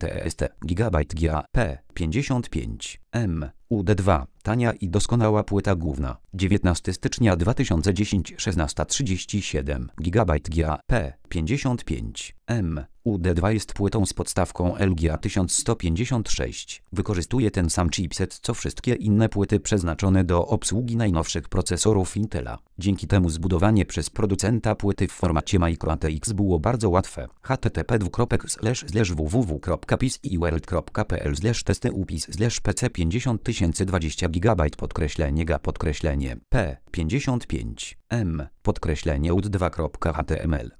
TST Gigabyte GA P55 M UD2 tania i doskonała płyta główna 19 stycznia 2010 16:37 GB GA P55 M UD2 jest płytą z podstawką LGA 1156. Wykorzystuje ten sam chipset co wszystkie inne płyty przeznaczone do obsługi najnowszych procesorów Intela. Dzięki temu zbudowanie przez producenta płyty w formacie microATX było bardzo łatwe. http://www.pisiworld.pc/testy/upis/pc50020 GB P55 M UD2.html